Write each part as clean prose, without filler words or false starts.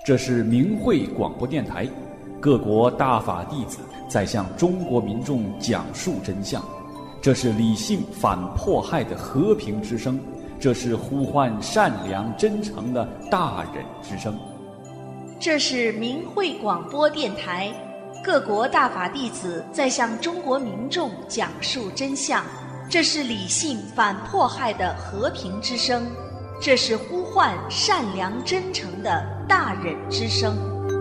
这是明慧广播电台，各国大法弟子在向中国民众讲述真相。这是理性反迫害的和平之声，这是呼唤善良真诚的大忍之声。 这是明慧广播电台，各国大法弟子在向中国民众讲述真相。这是理性反迫害的和平之声，这是呼唤善良真诚的大忍之声。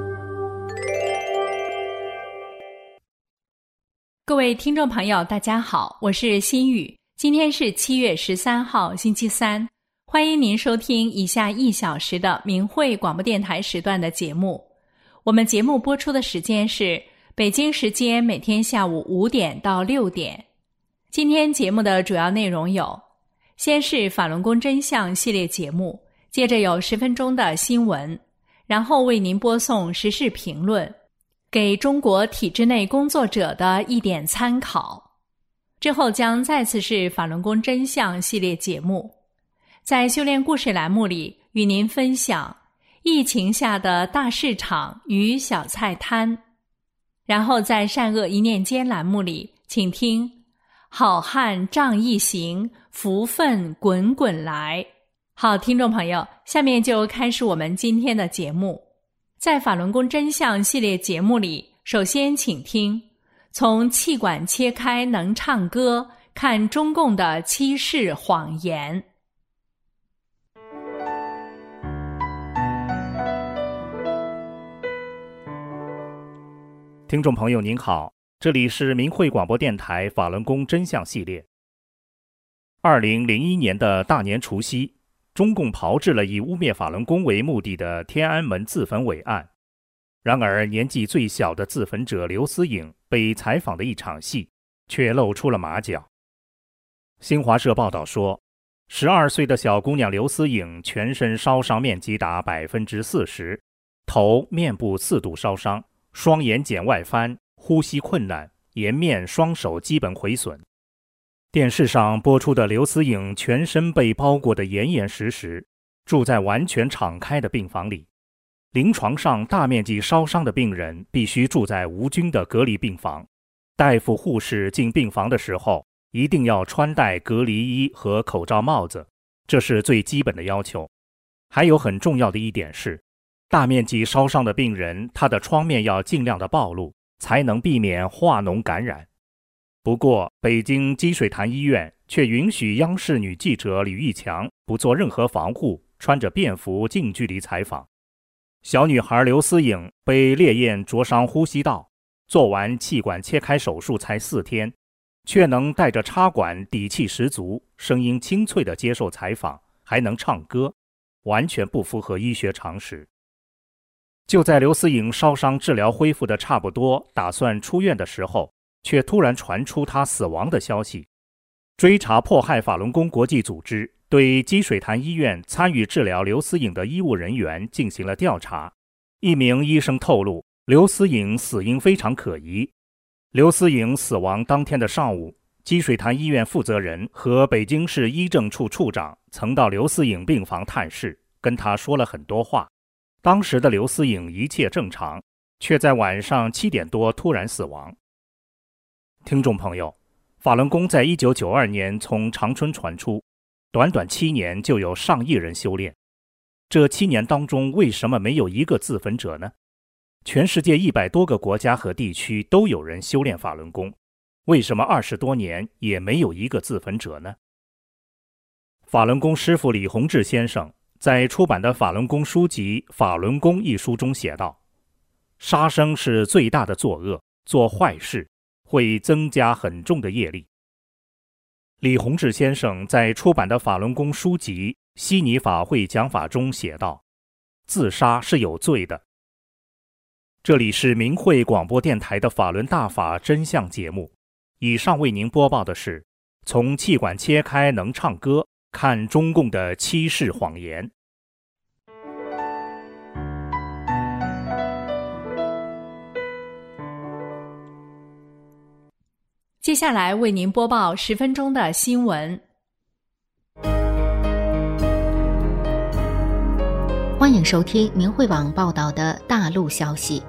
各位听众朋友大家好，我是心雨，今天是7月13号星期三，欢迎您收听以下1小时的明慧广播电台时段的节目。我们节目播出的时间是北京时间每天下午5点到6点。今天节目的主要内容有：先是法轮功真相系列节目，接着有10分钟的新闻，然后为您播送时事评论，给中国体制内工作者的一点参考。之后将再次是法轮功真相系列节目，在修炼故事栏目里与您分享疫情下的大市场与小菜摊。然后在善恶一念间栏目里，请听好汉仗义行，福分滚滚来。好，听众朋友，下面就开始我们今天的节目。在法轮功真相系列节目里，首先请听从气管切开能唱歌，看中共的欺世谎言。 听众朋友您好，这里是明慧广播电台法轮功真相系列。2001年的大年除夕，中共炮制了以污蔑法轮功为目的的天安门自焚伪案。然而年纪最小的自焚者刘思颖被采访的一场戏却露出了马脚。新华社报道说，12岁的小姑娘刘思颖全身烧伤面积达 40%， 头面部4度烧伤，双眼睑外翻，呼吸困难，颜面双手基本毁损。电视上播出的刘思颖全身被包裹得严严实实，住在完全敞开的病房里。临床上大面积烧伤的病人必须住在无菌的隔离病房，大夫护士进病房的时候一定要穿戴隔离衣和口罩帽子，这是最基本的要求。还有很重要的一点是，大面积烧伤的病人他的创面要尽量的暴露，才能避免化脓感染。不过北京积水潭医院却允许央视女记者李玉强不做任何防护，穿着便服近距离采访。小女孩刘思颖被烈焰灼伤呼吸道，做完气管切开手术才4天，却能带着插管底气十足，声音清脆地接受采访，还能唱歌，完全不符合医学常识。就在刘思颖烧伤治疗恢复的差不多，打算出院的时候，却突然传出她死亡的消息。追查迫害法轮功国际组织对积水潭医院参与治疗刘思颖的医务人员进行了调查。一名医生透露，刘思颖死因非常可疑。刘思颖死亡当天的上午，积水潭医院负责人和北京市医政处处长曾到刘思颖病房探视，跟他说了很多话。当时的刘思颖一切正常，却在晚上7点多突然死亡。听众朋友，法轮功在1992年从长春传出，短短7年就有上亿人修炼。这7年当中，为什么没有一个自焚者呢？全世界100多个国家和地区都有人修炼法轮功，为什么20多年也没有一个自焚者呢？法轮功师父李洪志先生在出版的《法轮功书籍·法轮功》一书中写道：杀生是最大的作恶，做坏事会增加很重的业力。李洪志先生在出版的《法轮功书籍·悉尼法会讲法》中写道：自杀是有罪的。这里是明慧广播电台的法轮大法真相节目，以上为您播报的是从气管切开能唱歌，看中共的欺世谎言。 接下来为您播报10分钟的新闻。 欢迎收听明慧网报道的大陆消息。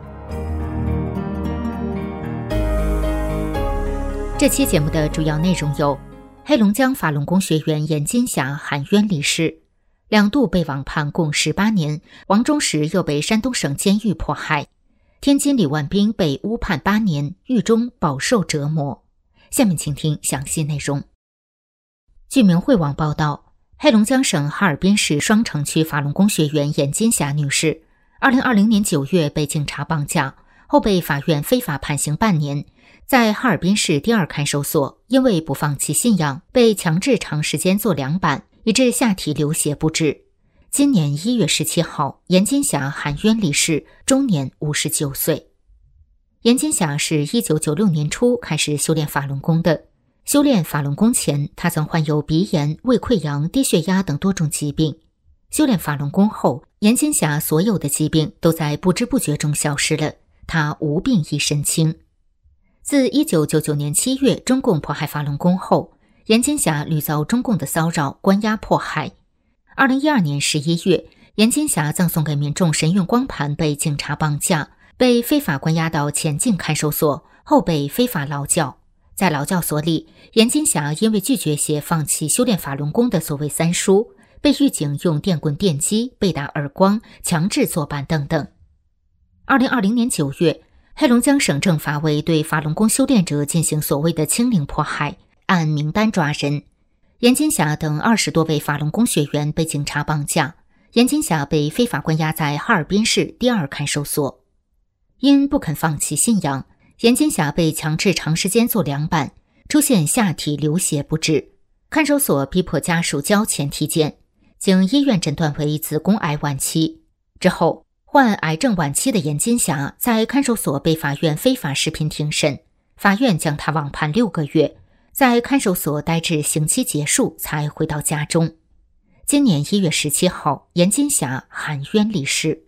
这期节目的主要内容有：黑龙江法轮功学员严金霞含冤离世，2度被网判共18年，王忠实又被山东省监狱迫害；天津李万兵被误判8年，狱中饱受折磨。下面请听详细内容。据明慧网报道，黑龙江省哈尔滨市双城区法轮功学员严金霞女士2020年9月被警察绑架，后被法院非法判刑半年，在哈尔滨市第2看守所因为不放弃信仰，被强制长时间做2板，以致下体流血不止。今年1月17号，严金霞含冤离世，终年59岁。严金霞是1996年初开始修炼法轮功的。修炼法轮功前，她曾患有鼻炎、胃溃疡、低血压等多种疾病。修炼法轮功后，严金霞所有的疾病都在不知不觉中消失了，她无病一身轻。自1999年7月中共迫害法轮功后，严金霞屡遭中共的骚扰、关押迫害。2012年11月，严金霞赠送给民众神韵光盘被警察绑架，被非法关押到前进看守所，后被非法劳教。在劳教所里，严金霞因为拒绝写放弃修炼法轮功的所谓3书，被狱警用电棍电击、被打耳光、强制坐板等等。2020年9月，黑龙江省政法委对法轮功修炼者进行所谓的清零迫害，按名单抓人。严金霞等20多位法轮功学员被警察绑架，严金霞被非法关押在哈尔滨市第2看守所。因不肯放弃信仰，严金霞被强制长时间做2板，出现下体流血不止。看守所逼迫家属交钱体检，经医院诊断为子宫癌晚期。之后，患癌症晚期的严金霞在看守所被法院非法视频庭审，法院将她网判6个月，在看守所待至刑期结束才回到家中。今年1月17号，严金霞含冤离世。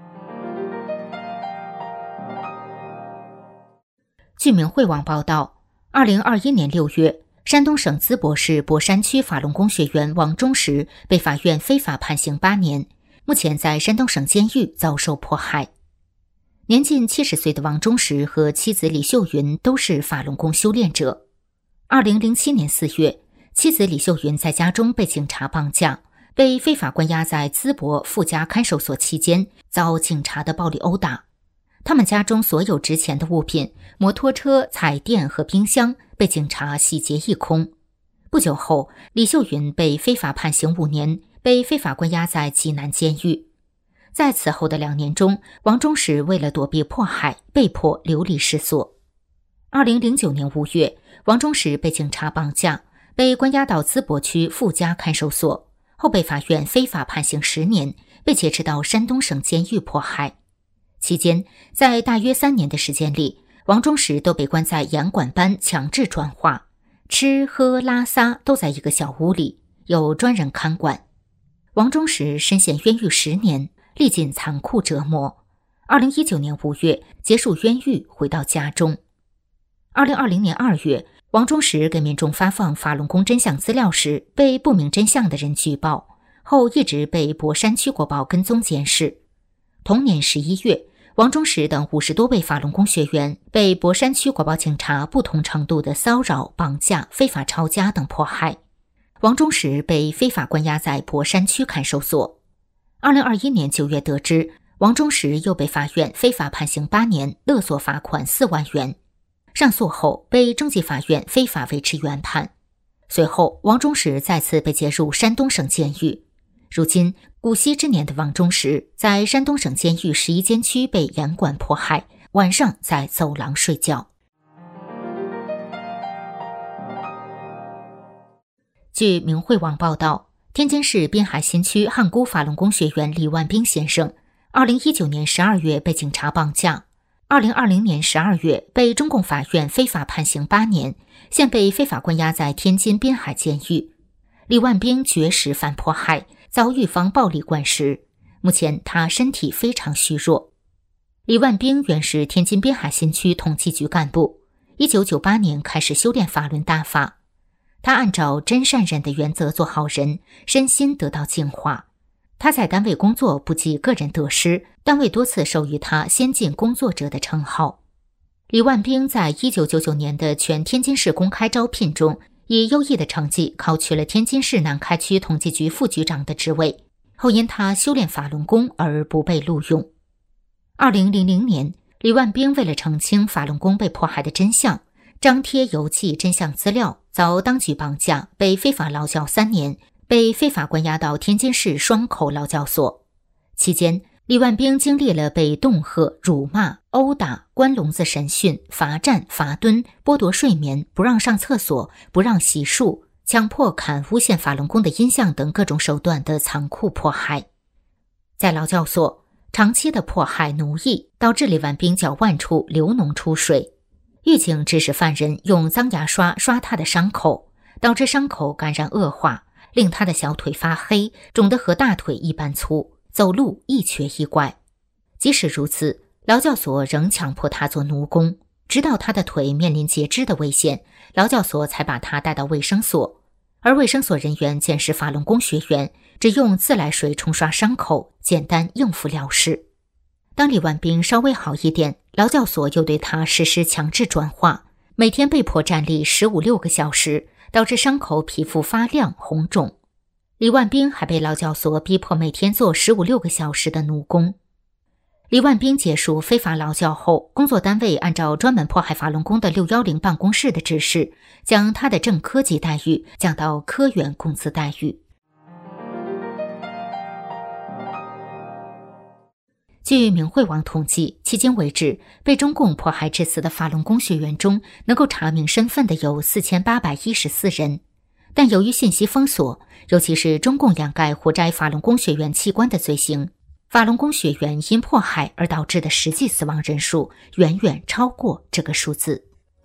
据明慧网报道，2021年6月，山东省淄博市博山区法轮功学员王忠实被法院非法判刑8年，目前在山东省监狱遭受迫害。年近70岁的王忠实和妻子李秀云都是法轮功修炼者。2007年4月，妻子李秀云在家中被警察绑架，被非法关押在淄博附加看守所期间，遭警察的暴力殴打。他们家中所有值钱的物品，摩托车、彩电和冰箱被警察洗劫一空。不久后，李秀云被非法判刑5年，被非法关押在济南监狱。在此后的2年中，王忠实为了躲避迫害，被迫流离失所。2009年5月，王忠实被警察绑架，被关押到淄博区附加看守所，后被法院非法判刑10年，被劫持到山东省监狱迫害。期间，在大约3年的时间里，王忠实都被关在严管班强制转化，吃喝拉撒都在一个小屋里，有专人看管。王忠实深陷冤狱10年，历尽残酷折磨。2019年5月结束冤狱，回到家中。2020年2月，王忠实给民众发放法轮功真相资料时，被不明真相的人举报，后一直被博山区国保跟踪监视。同年11月，王忠实等50多位法轮功学员被博山区国保警察不同程度的骚扰、绑架、非法抄家等迫害。王忠实被非法关押在博山区看守所。2021年9月得知，王忠实又被法院非法判刑8年，勒索罚款4万元。上诉后被中级法院非法维持原判。随后，王忠实再次被接入山东省监狱。如今，古稀之年的王忠实在山东省监狱11监区被严管迫害，晚上在走廊睡觉。据明慧网报道，天津市滨海新区汉沽法轮功学员李万兵先生2019年12月被警察绑架，2020年12月被中共法院非法判刑8年，现被非法关押在天津滨海监狱。李万兵绝食反迫害，遭狱方暴力灌食，目前他身体非常虚弱。李万兵原是天津滨海新区统计局干部，1998年开始修炼法轮大法。他按照真善忍的原则做好人，身心得到净化。 他在单位工作不计个人得失，单位多次授予他先进工作者的称号。李万兵在1999年的全天津市公开招聘中，以优异的成绩考取了天津市南开区统计局副局长的职位，后因他修炼法轮功而不被录用。2000年，李万兵为了澄清法轮功被迫害的真相，张贴邮寄真相资料，遭当局绑架，被非法劳教3年，被非法关押到天津市双口劳教所。期间，李万兵经历了被恫吓、辱骂、殴打、关笼子审讯、罚站、罚蹲、剥夺睡眠、不让上厕所、不让洗漱、强迫砍诬陷法轮功的音像等各种手段的残酷迫害。在劳教所，长期的迫害奴役导致李万兵脚腕处流脓出水，狱警指使犯人用脏牙刷刷他的伤口，导致伤口感染恶化，令他的小腿发黑，肿得和大腿一般粗，走路一瘸一拐。即使如此，劳教所仍强迫他做奴工，直到他的腿面临截肢的危险，劳教所才把他带到卫生所。而卫生所人员见是法轮功学员，只用自来水冲刷伤口，简单应付了事。当李万兵稍微好一点，劳教所又对他实施强制转化，每天被迫站立15-16个小时，导致伤口皮肤发亮红肿。李万兵还被劳教所逼迫每天做15-16个小时的奴工。李万兵结束非法劳教后，工作单位按照专门迫害法轮功的610办公室的指示，将他的正科级待遇降到科员工资待遇。据明慧网统计，迄今为止，被中共迫害致死的法轮功学员中，能够查明身份的有4814人。但由于信息封锁，尤其是中共掩盖活摘法轮功学员器官的罪行，法轮功学员因迫害而导致的实际死亡人数远远超过这个数字。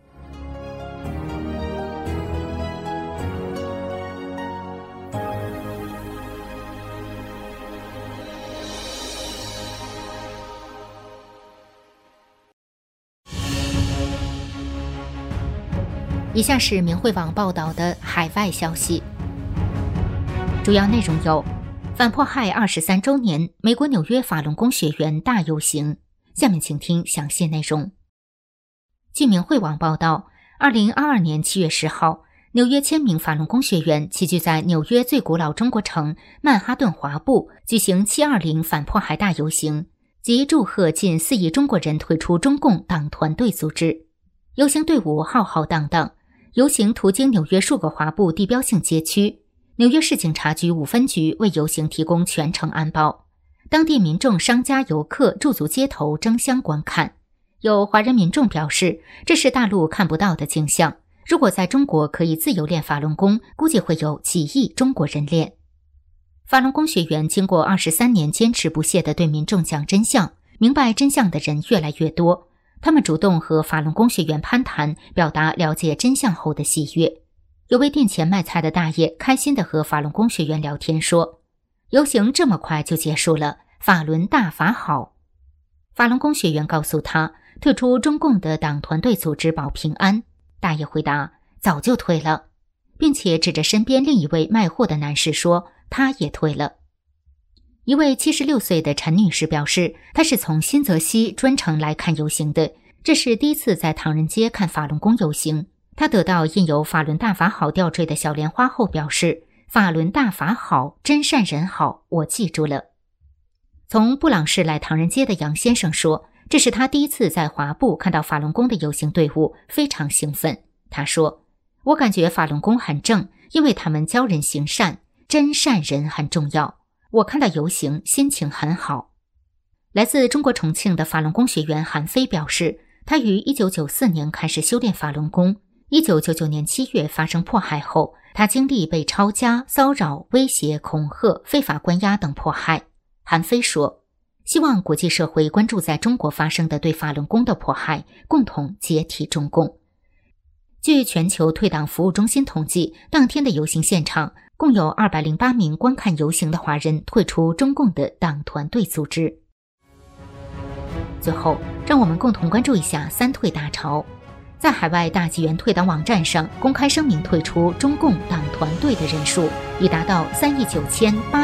以下是明慧网报道的海外消息，主要内容有：反迫害23周年，美国纽约法轮功学员大游行。下面请听详细内容。据明慧网报道，2022年7月10号，纽约1000名法轮功学员齐聚在纽约最古老中国城曼哈顿华埠举行720反迫害大游行，即祝贺近4亿中国人退出中共党团队组织。游行队伍浩浩荡荡，游行途经纽约数个华埠地标性街区，纽约市警察局5分局为游行提供全程安保，当地民众、商家、游客驻足街头争相观看。有华人民众表示，这是大陆看不到的景象，如果在中国可以自由练法轮功，估计会有几亿中国人练。法轮功学员经过23年坚持不懈地对民众讲真相，明白真相的人越来越多，他们主动和法轮功学员攀谈，表达了解真相后的喜悦。有位店前卖菜的大爷开心地和法轮功学员聊天说，游行这么快就结束了，法轮大法好。法轮功学员告诉他，退出中共的党团队组织保平安。大爷回答，早就退了，并且指着身边另一位卖货的男士说，他也退了。一位76岁的陈女士表示，她是从新泽西专程来看游行的，这是第一次在唐人街看法轮功游行。她得到印有法轮大法好吊坠的小莲花后表示，法轮大法好，真善人好，我记住了。从布朗市来唐人街的杨先生说，这是他第一次在华埠看到法轮功的游行队伍，非常兴奋。他说，我感觉法轮功很正，因为他们教人行善，真善人很重要。我看到游行，心情很好。来自中国重庆的法轮功学员韩飞表示，他于1994年开始修炼法轮功，1999年7月发生迫害后，他经历被抄家、骚扰、威胁、恐吓、非法关押等迫害。韩飞说，希望国际社会关注在中国发生的对法轮功的迫害，共同解体中共。据全球退党服务中心统计，当天的游行现场共有208名观看游行的华人退出中共的党团队组织。最后，让我们共同关注一下三退大潮。在海外大纪元退党网站上公开声明退出中共党团队的人数已达到39886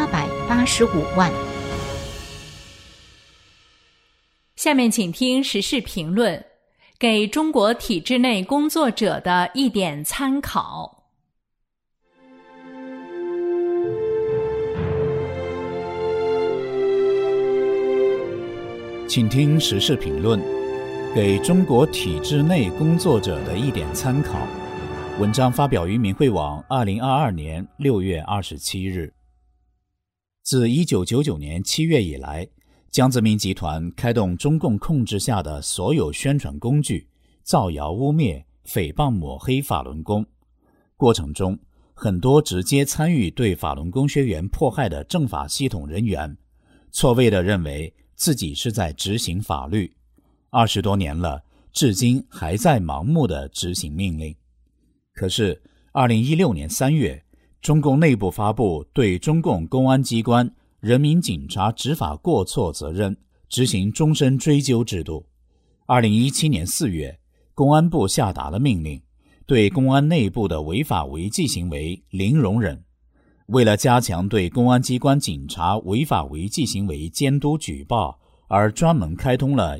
85万。 下面请听时事评论，给中国体制内工作者的一点参考。 请听时事评论，给中国体制内工作者的一点参考。文章发表于民汇网2022年6月27日。自1999年7月以来，江泽民集团开动中共控制下的所有宣传工具，造谣污蔑、诽谤抹黑法轮功。过程中，很多直接参与对法轮功学员迫害的政法系统人员，错位地认为自己是在执行法律，20多年了，至今还在盲目地执行命令。可是2016年3月，中共内部发布对中共公安机关、人民警察执法过错责任执行终身追究制度。2017年4月，公安部下达了命令，对公安内部的违法违纪行为零容忍。为了加强对公安机关警察违法违纪行为监督举报，而专门开通了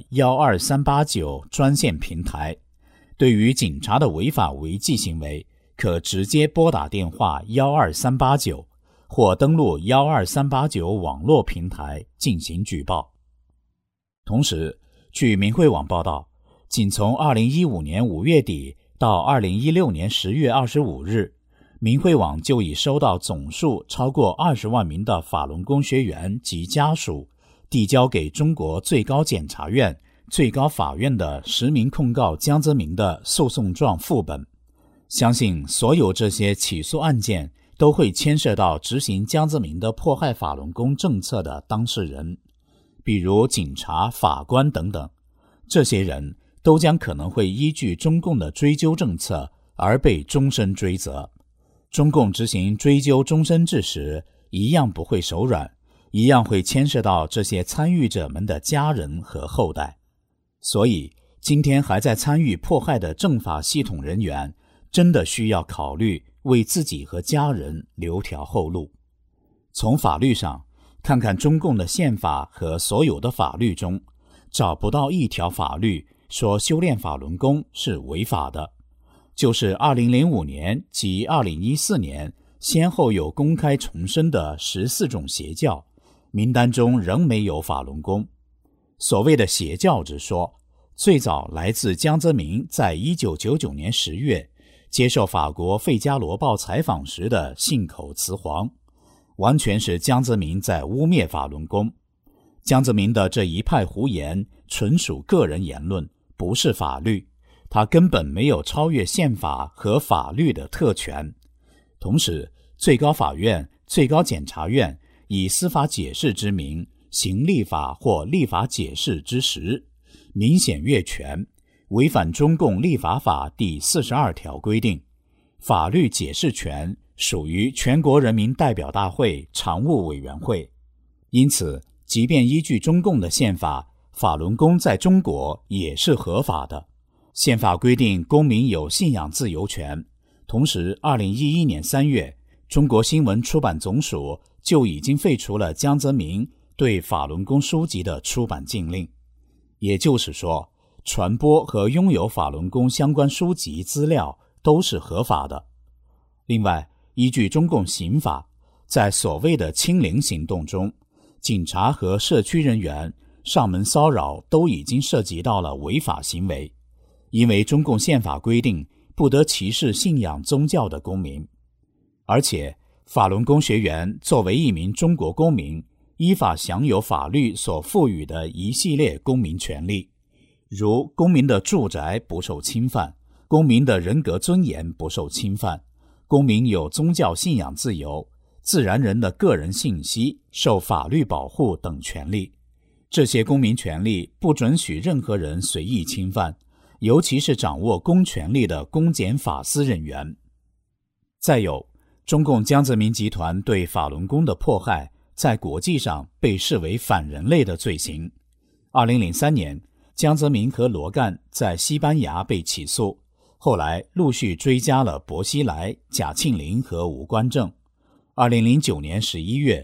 12389专线平台。对于警察的违法违纪行为，可直接拨打电话12389，或登录12389网络平台进行举报。同时，据民汇网报道，仅从2015年5月底到2016年10月25日，民汇网就已收到总数超过20万名的法轮功学员及家属递交给中国最高检察院、最高法院的实名控告江泽民的诉讼状副本。相信所有这些起诉案件都会牵涉到执行江泽民的迫害法轮功政策的当事人，比如警察、法官等等。这些人都将可能会依据中共的追究政策而被终身追责。中共执行追究终身制时，一样不会手软，一样会牵涉到这些参与者们的家人和后代。所以，今天还在参与迫害的政法系统人员，真的需要考虑为自己和家人留条后路。从法律上看看中共的宪法和所有的法律中，找不到一条法律说修炼法轮功是违法的。就是2005年及2014年先后有公开重申的14种邪教，名单中仍没有法轮功。所谓的邪教之说，最早来自江泽民在1999年10月接受法国《费加罗报》采访时的信口雌黄，完全是江泽民在污蔑法轮功。江泽民的这一派胡言纯属个人言论，不是法律，他根本没有超越宪法和法律的特权。同时，最高法院、最高检察院以司法解释之名行立法或立法解释之时，明显越权，违反中共立法法第42条规定，法律解释权属于全国人民代表大会常务委员会。因此，即便依据中共的宪法，法轮功在中国也是合法的。宪法规定公民有信仰自由权，同时2011年3月，中国新闻出版总署就已经废除了江泽民对法轮功书籍的出版禁令。也就是说，传播和拥有法轮功相关书籍资料都是合法的。另外，依据中共刑法，在所谓的清零行动中，警察和社区人员上门骚扰都已经涉及到了违法行为，因为中共宪法规定不得歧视信仰宗教的公民。而且，法轮功学员作为一名中国公民，依法享有法律所赋予的一系列公民权利，如公民的住宅不受侵犯，公民的人格尊严不受侵犯，公民有宗教信仰自由，自然人的个人信息受法律保护等权利。这些公民权利不准许任何人随意侵犯，尤其是掌握公权力的公检法司人员。再有，中共江泽民集团对法轮功的迫害在国际上被视为反人类的罪行。2003年，江泽民和罗干在西班牙被起诉，后来陆续追加了薄熙来、贾庆林和吴官正。2009年11月，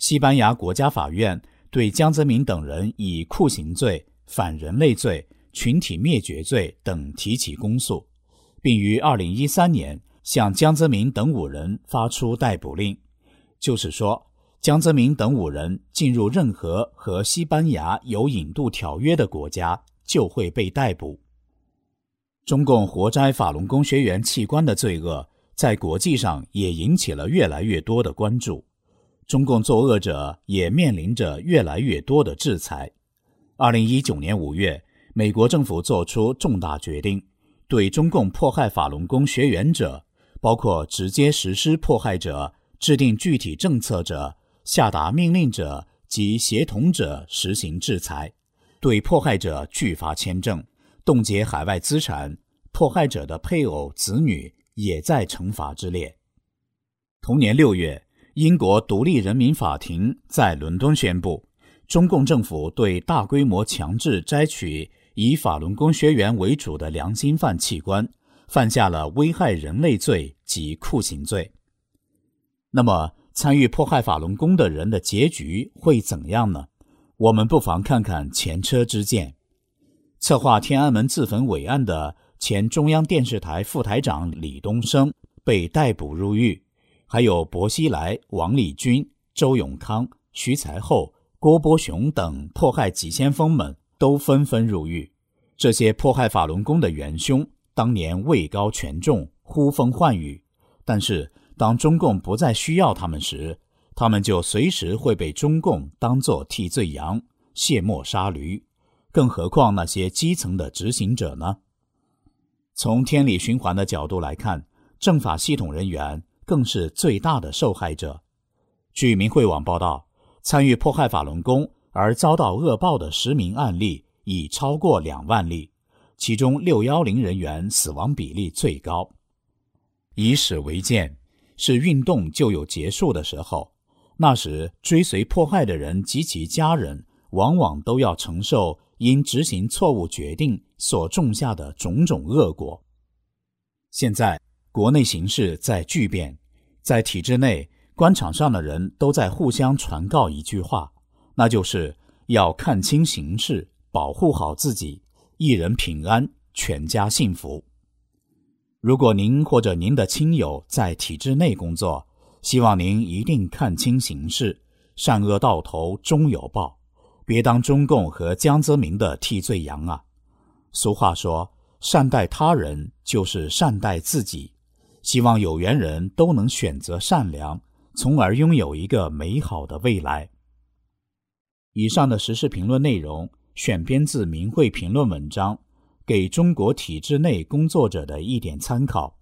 西班牙国家法院对江泽民等人以酷刑罪、反人类罪、群体灭绝罪等提起公诉，并于2013年向江泽民等5人发出逮捕令，就是说，江泽民等5人进入任何和西班牙有引渡条约的国家就会被逮捕。中共活摘法轮功学员器官的罪恶在国际上也引起了越来越多的关注，中共作恶者也面临着越来越多的制裁。2019年5月，美国政府做出重大决定，对中共迫害法轮功学员者，包括直接实施迫害者、制定具体政策者、下达命令者及协同者实行制裁，对迫害者拒发签证，冻结海外资产，迫害者的配偶、子女也在惩罚之列。同年6月，英国独立人民法庭在伦敦宣布，中共政府对大规模强制摘取以法轮功学员为主的良心犯器官，犯下了危害人类罪及酷刑罪。那么，参与迫害法轮功的人的结局会怎样呢？我们不妨看看前车之鉴。策划天安门自焚伟案的前中央电视台副台长李东生被逮捕入狱，还有薄熙来、王立军、周永康、徐才厚、郭伯雄等迫害急先锋们都纷纷入狱。这些迫害法轮功的元凶当年位高权重，呼风唤雨，但是当中共不再需要他们时，他们就随时会被中共当作替罪羊，卸磨杀驴。更何况那些基层的执行者呢？从天理循环的角度来看，政法系统人员更是最大的受害者。据明慧网报道，参与迫害法轮功而遭到恶报的实名案例已超过2万例，其中610人员死亡比例最高。以史为鉴，是运动就有结束的时候，那时追随迫害的人及其家人往往都要承受因执行错误决定所种下的种种恶果。现在国内形势在巨变，在体制内，官场上的人都在互相传告一句话，那就是要看清形势，保护好自己，一人平安，全家幸福。如果您或者您的亲友在体制内工作，希望您一定看清形势，善恶到头终有报，别当中共和江泽民的替罪羊啊！俗话说，善待他人就是善待自己。希望有缘人都能选择善良，从而拥有一个美好的未来。以上的时事评论内容选编自明慧评论文章，给中国体制内工作者的一点参考。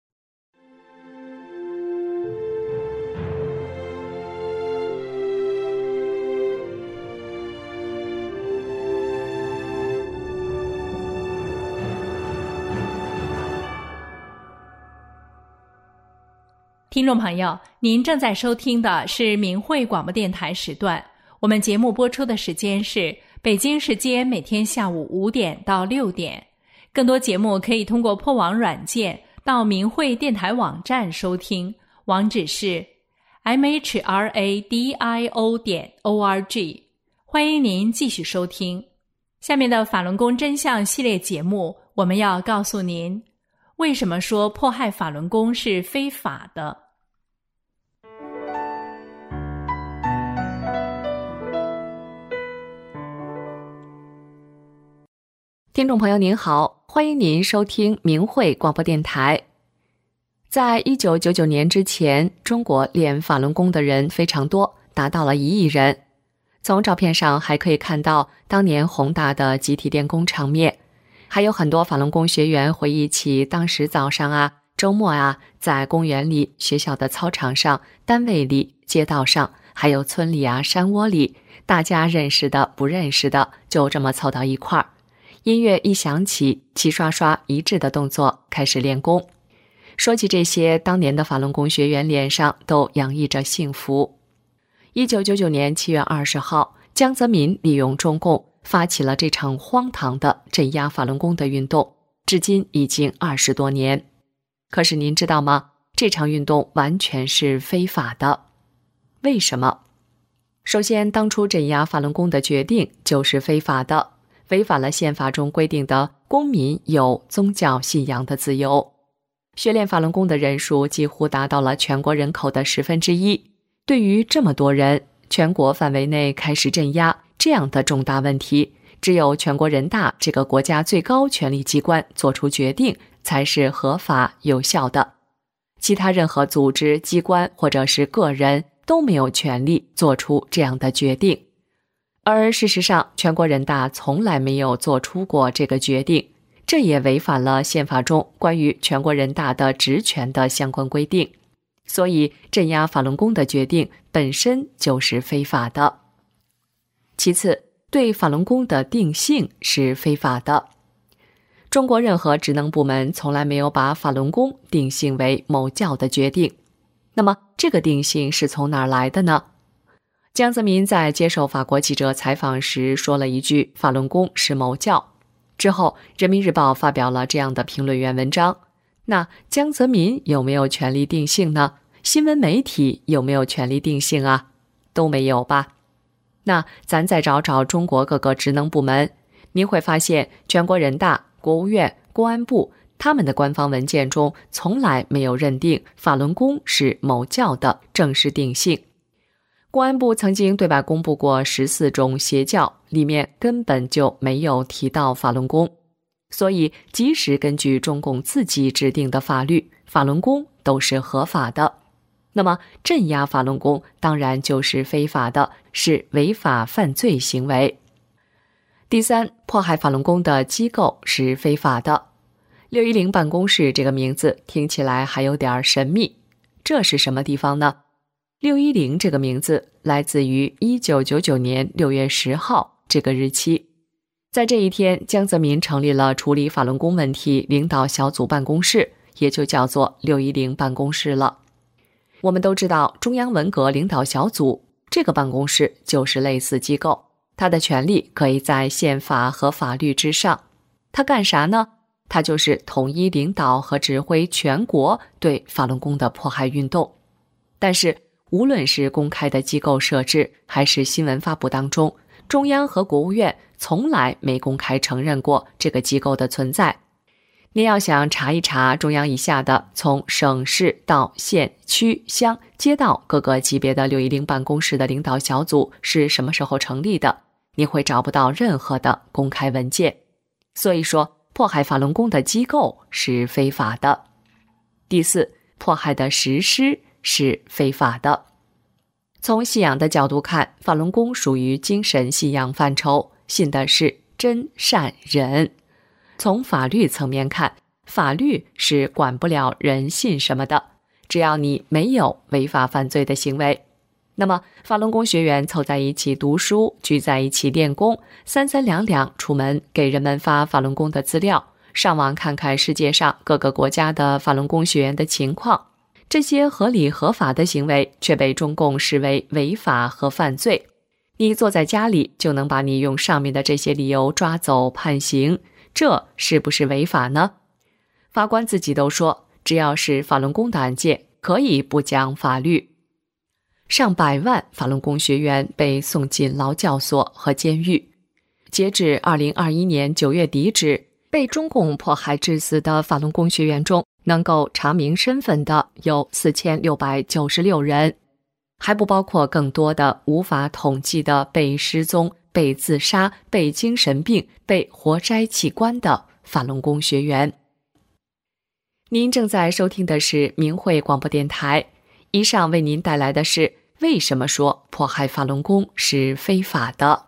听众朋友，您正在收听的是明慧广播电台时段，我们节目播出的时间是北京时间每天下午5点到6点。更多节目可以通过破网软件到明慧电台网站收听，网址是 mhradio.org。 欢迎您继续收听。下面的法轮功真相系列节目，我们要告诉您为什么说迫害法轮功是非法的。 听众朋友您好，欢迎您收听明慧广播电台。在1999年之前，中国练法轮功的人非常多，达到了1亿人。从照片上还可以看到当年宏大的集体练功场面，还有很多法轮功学员回忆起当时早上周末在公园里、学校的操场上、单位里、街道上，还有村里山窝里，大家认识的不认识的就这么凑到一块儿。音乐一响起，齐刷刷一致的动作开始练功。说起这些，当年的法轮功学员脸上都洋溢着幸福。1999年7月20号，江泽民利用中共发起了这场荒唐的镇压法轮功的运动，至今已经20多年。可是您知道吗？这场运动完全是非法的。为什么？ 首先，当初镇压法轮功的决定就是非法的，违反了宪法中规定的公民有宗教信仰的自由。学练法轮功的人数几乎达到了全国人口的1/10。对于这么多人，全国范围内开始镇压这样的重大问题，只有全国人大这个国家最高权力机关做出决定才是合法有效的。其他任何组织、机关或者是个人都没有权利做出这样的决定。而事实上，全国人大从来没有做出过这个决定，这也违反了宪法中关于全国人大的职权的相关规定。所以，镇压法轮功的决定本身就是非法的。其次，对法轮功的定性是非法的。中国任何职能部门从来没有把法轮功定性为某教的决定。那么，这个定性是从哪儿来的呢？江泽民在接受法国记者采访时说了一句法轮功是某教，之后人民日报发表了这样的评论员文章。那江泽民有没有权利定性呢？新闻媒体有没有权利定性啊？都没有吧。那咱再找找中国各个职能部门，您会发现全国人大、国务院、公安部他们的官方文件中从来没有认定法轮功是某教的正式定性。公安部曾经对外公布过14种邪教，里面根本就没有提到法轮功。所以，即使根据中共自己制定的法律，法轮功都是合法的。那么，镇压法轮功当然就是非法的，是违法犯罪行为。第三，迫害法轮功的机构是非法的。610办公室这个名字听起来还有点神秘，这是什么地方呢？610这个名字来自于1999年6月10号这个日期。在这一天，江泽民成立了处理法轮功问题领导小组办公室，也就叫做610办公室了。我们都知道，中央文革领导小组这个办公室就是类似机构，它的权力可以在宪法和法律之上。它干啥呢？它就是统一领导和指挥全国对法轮功的迫害运动。但是，无论是公开的机构设置，还是新闻发布当中，中央和国务院从来没公开承认过这个机构的存在。您要想查一查中央以下的从省市到县区乡街道各个级别的610办公室的领导小组是什么时候成立的，你会找不到任何的公开文件。所以说，迫害法轮功的机构是非法的。第四，迫害的实施是非法的。从信仰的角度看，法轮功属于精神信仰范畴，信的是真善忍。从法律层面看，法律是管不了人信什么的，只要你没有违法犯罪的行为。那么法轮功学员凑在一起读书，聚在一起练功，三三两两出门给人们发法轮功的资料，上网看看世界上各个国家的法轮功学员的情况，这些合理合法的行为却被中共视为违法和犯罪。你坐在家里就能把你用上面的这些理由抓走判刑，这是不是违法呢？法官自己都说，只要是法轮功的案件，可以不讲法律。上百万法轮功学员被送进劳教所和监狱。截至2021年9月底止，被中共迫害致死的法轮功学员中，能够查明身份的有4696人，还不包括更多的无法统计的被失踪、被自杀、被精神病、被活摘器官的法轮功学员。您正在收听的是明慧广播电台，以上为您带来的是为什么说迫害法轮功是非法的。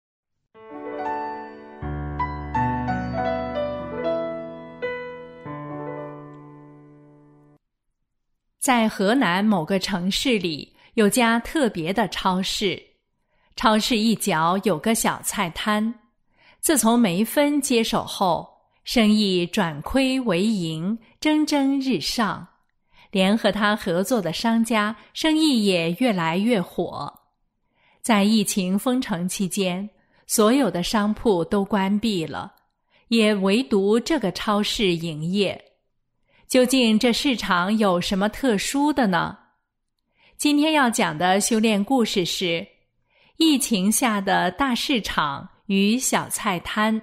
在河南某个城市里，有家特别的超市，超市一角有个小菜摊。自从梅芬接手后，生意转亏为盈，蒸蒸日上，连和他合作的商家生意也越来越火。在疫情封城期间，所有的商铺都关闭了，也唯独这个超市营业。究竟这市场有什么特殊的呢？今天要讲的修炼故事是疫情下的大市场与小菜摊。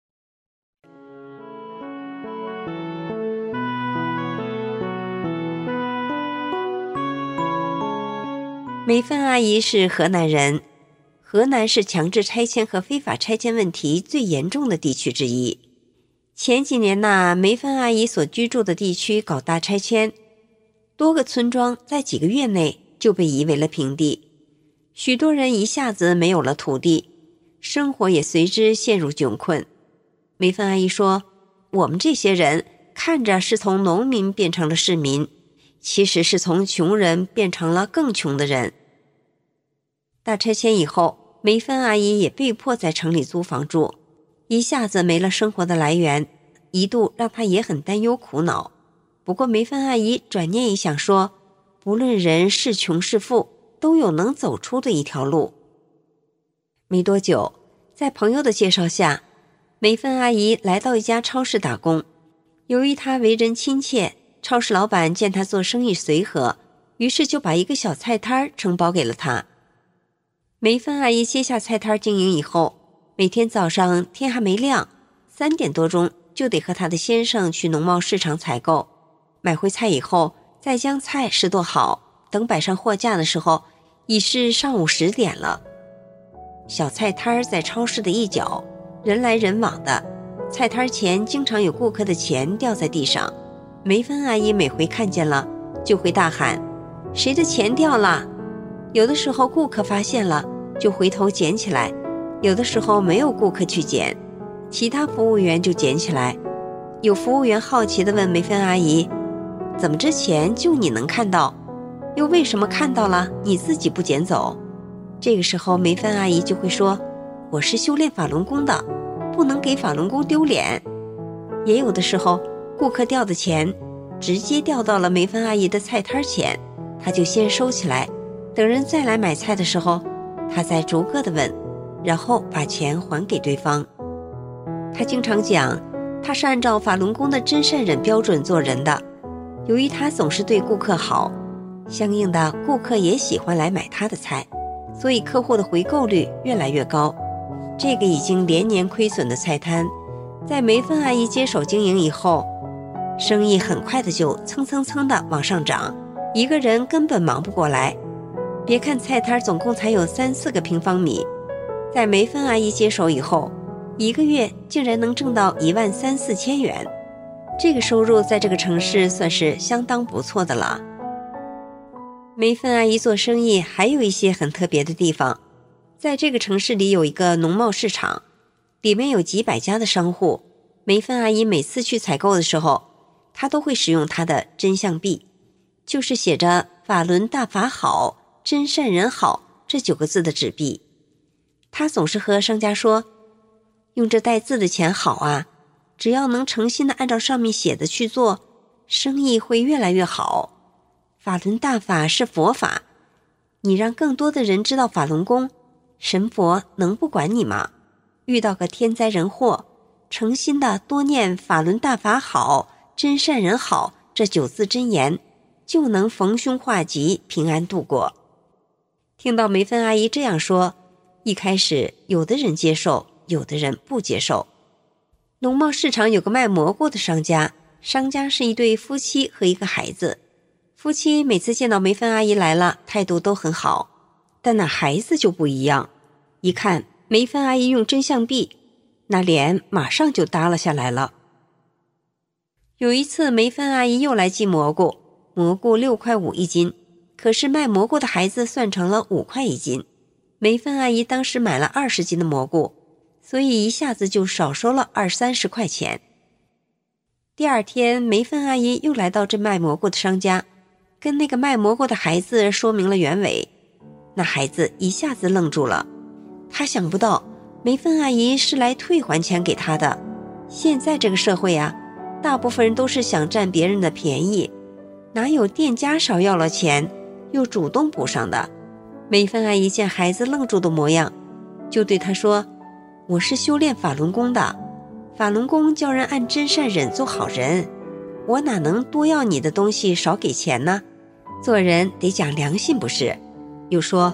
梅芬阿姨是河南人，河南是强制拆迁和非法拆迁问题最严重的地区之一。前几年梅芬阿姨所居住的地区搞大拆迁，多个村庄在几个月内就被夷为了平地，许多人一下子没有了土地，生活也随之陷入窘困。梅芬阿姨说，我们这些人看着是从农民变成了市民，其实是从穷人变成了更穷的人。大拆迁以后，梅芬阿姨也被迫在城里租房住，一下子没了生活的来源，一度让她也很担忧苦恼。不过梅芬阿姨转念一想说，不论人是穷是富，都有能走出的一条路。没多久，在朋友的介绍下，梅芬阿姨来到一家超市打工。由于她为人亲切，超市老板见她做生意随和，于是就把一个小菜摊承包给了她。梅芬阿姨接下菜摊经营以后，每天早上天还没亮，3点多钟就得和她的先生去农贸市场采购，买回菜以后再将菜拾掇好，等摆上货架的时候已是上午10点了。小菜摊在超市的一角，人来人往的，菜摊前经常有顾客的钱掉在地上。梅芬阿姨每回看见了就会大喊，谁的钱掉了？有的时候顾客发现了就回头捡起来，有的时候没有顾客去捡，其他服务员就捡起来。有服务员好奇地问梅芬阿姨，怎么这钱就你能看到？又为什么看到了你自己不捡走？这个时候梅芬阿姨就会说，我是修炼法轮功的，不能给法轮功丢脸。也有的时候顾客掉的钱直接掉到了梅芬阿姨的菜摊前，她就先收起来，等人再来买菜的时候，她再逐个的问，然后把钱还给对方。她经常讲，她是按照法轮功的真善忍标准做人的。由于她总是对顾客好，相应的顾客也喜欢来买她的菜，所以客户的回购率越来越高。这个已经连年亏损的菜摊，在梅芬阿姨接手经营以后，生意很快的就蹭蹭蹭的往上涨，一个人根本忙不过来。别看菜摊总共才有3-4个平方米，在梅芬阿姨接手以后，一个月竟然能挣到13000-4千元，这个收入在这个城市算是相当不错的了。梅芬阿姨做生意还有一些很特别的地方，在这个城市里有一个农贸市场，里面有几百家的商户。梅芬阿姨每次去采购的时候，她都会使用她的真相币，就是写着法轮大法好，真善人好这9个字的纸币。她总是和商家说，用这带字的钱好啊，只要能诚心的按照上面写的去做，生意会越来越好。法轮大法是佛法，你让更多的人知道法轮功，神佛能不管你吗？遇到个天灾人祸，诚心的多念法轮大法好，真善人好这9字真言，就能逢凶化吉，平安度过。听到梅芬阿姨这样说，一开始有的人接受，有的人不接受。农贸市场有个卖蘑菇的商家，商家是一对夫妻和一个孩子。夫妻每次见到梅芬阿姨来了，态度都很好，但那孩子就不一样，一看梅芬阿姨用真相币，那脸马上就耷拉下来了。有一次梅芬阿姨又来寄蘑菇，蘑菇6.5块一斤，可是卖蘑菇的孩子算成了5块一斤。梅芬阿姨当时买了20斤的蘑菇，所以一下子就少收了20-30块钱。第二天梅芬阿姨又来到这卖蘑菇的商家，跟那个卖蘑菇的孩子说明了原委。那孩子一下子愣住了，他想不到梅芬阿姨是来退还钱给他的。现在这个社会啊，大部分人都是想占别人的便宜，哪有店家少要了钱又主动补上的？梅芬阿姨见孩子愣住的模样，就对他说，我是修炼法轮功的，法轮功教人按真善忍做好人，我哪能多要你的东西少给钱呢？做人得讲良心不是？又说，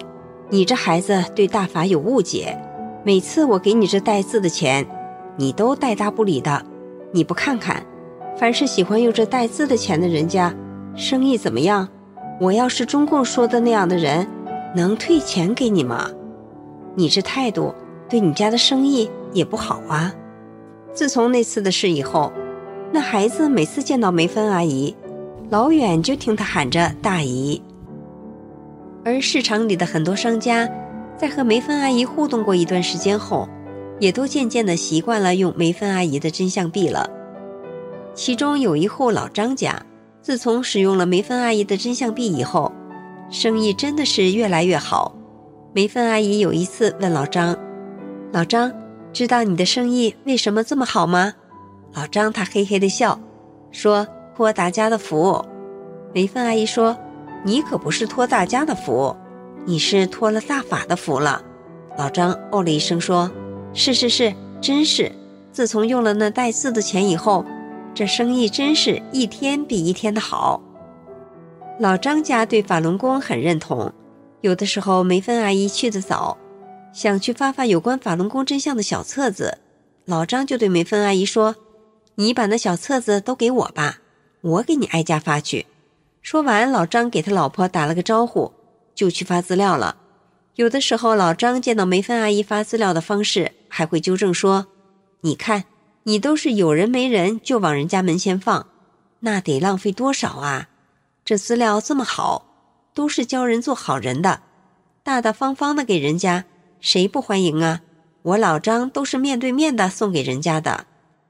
你这孩子对大法有误解，每次我给你这带字的钱，你都带大不理的。你不看看，凡是喜欢用这带字的钱的人家，生意怎么样？我要是中共说的那样的人，能退钱给你吗？你这态度对你家的生意也不好啊。自从那次的事以后，那孩子每次见到梅芬阿姨，老远就听她喊着大姨。而市场里的很多商家在和梅芬阿姨互动过一段时间后，也都渐渐地习惯了用梅芬阿姨的真相币了。其中有一户老张家，自从使用了梅芬阿姨的真相币以后，生意真的是越来越好。梅芬阿姨有一次问老张：老张，知道你的生意为什么这么好吗？老张他嘿嘿地笑，说托大家的福。梅芬阿姨说：你可不是托大家的福，你是托了大法的福了。老张哦了一声说：是，真是，自从用了那带字的钱以后，这生意真是一天比一天的好。老张家对法轮功很认同，有的时候梅芬阿姨去得早，想去发有关法轮功真相的小册子，老张就对梅芬阿姨说：你把那小册子都给我吧，我给你挨家发去。说完，老张给他老婆打了个招呼，就去发资料了。有的时候老张见到梅芬阿姨发资料的方式，还会纠正说：你看，你都是有人没人就往人家门前放，那得浪费多少啊？这资料这么好，都是教人做好人的，大大方方的给人家，谁不欢迎啊？我老张都是面对面的送给人家的。